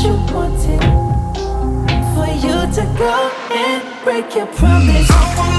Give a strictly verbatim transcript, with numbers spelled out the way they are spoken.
you wanted for you to go and break your promise. I wanna